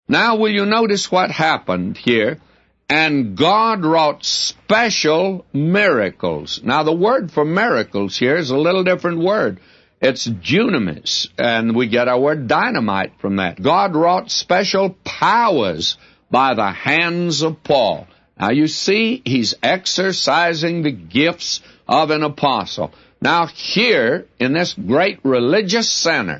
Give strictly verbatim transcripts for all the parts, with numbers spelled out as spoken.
Now, will you notice what happened here? And God wrought special miracles. Now, the word for miracles here is a little different word. It's dunamis, and we get our word dynamite from that. God wrought special powers by the hands of Paul. Now, you see, he's exercising the gifts of an apostle. Now, here, in this great religious center,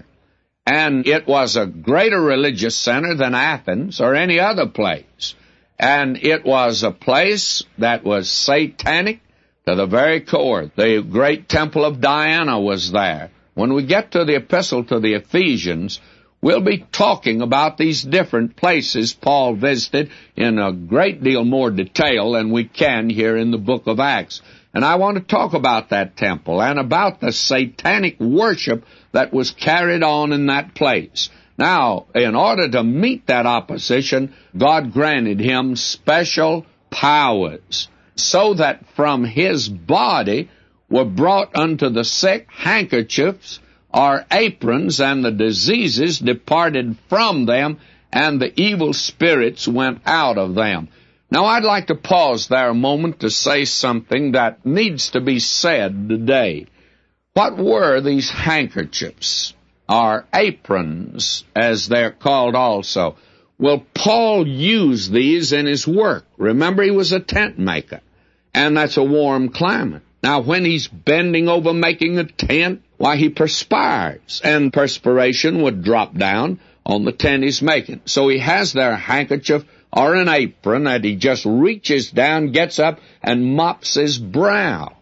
and it was a greater religious center than Athens or any other place, and it was a place that was satanic to the very core. The great temple of Diana was there. When we get to the epistle to the Ephesians, we'll be talking about these different places Paul visited in a great deal more detail than we can here in the book of Acts. And I want to talk about that temple and about the satanic worship that was carried on in that place. Now, in order to meet that opposition, God granted him special powers, so that from his body were brought unto the sick handkerchiefs or aprons, and the diseases departed from them, and the evil spirits went out of them. Now, I'd like to pause there a moment to say something that needs to be said today. What were these handkerchiefs, or aprons, as they're called also? Well, Paul used these in his work. Remember, he was a tent maker, and that's a warm climate. Now, when he's bending over making a tent, why, he perspires, and perspiration would drop down on the tent he's making. So he has their handkerchief or an apron that he just reaches down, gets up, and mops his brow.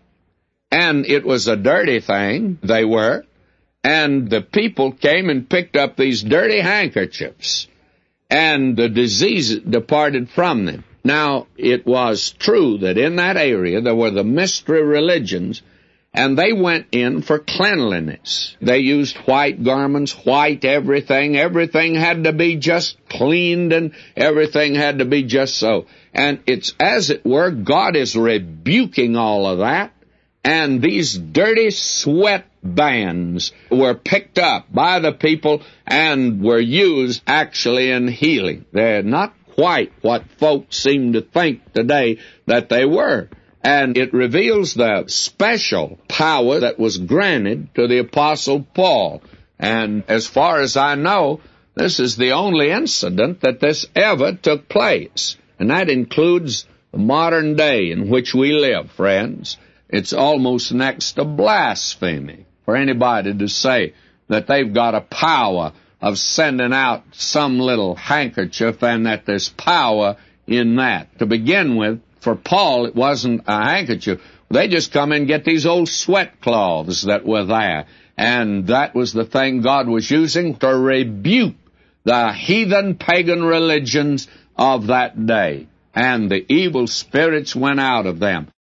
And it was a dirty thing, they were, and the people came and picked up these dirty handkerchiefs, and the disease departed from them. Now, it was true that in that area there were the mystery religions, and they went in for cleanliness. They used white garments, white everything. Everything had to be just cleaned, and everything had to be just so. And it's, as it were, God is rebuking all of that, and these dirty sweat bands were picked up by the people and were used actually in healing. They're not quite what folks seem to think today that they were. And it reveals the special power that was granted to the Apostle Paul. And as far as I know, this is the only incident that this ever took place. And that includes the modern day in which we live, friends. It's almost next to blasphemy for anybody to say that they've got a power of sending out some little handkerchief and that there's power in that. To begin with, for Paul, it wasn't a handkerchief. They just come and get these old sweat cloths that were there. And that was the thing God was using to rebuke the heathen pagan religions of that day. And the evil spirits went out of them.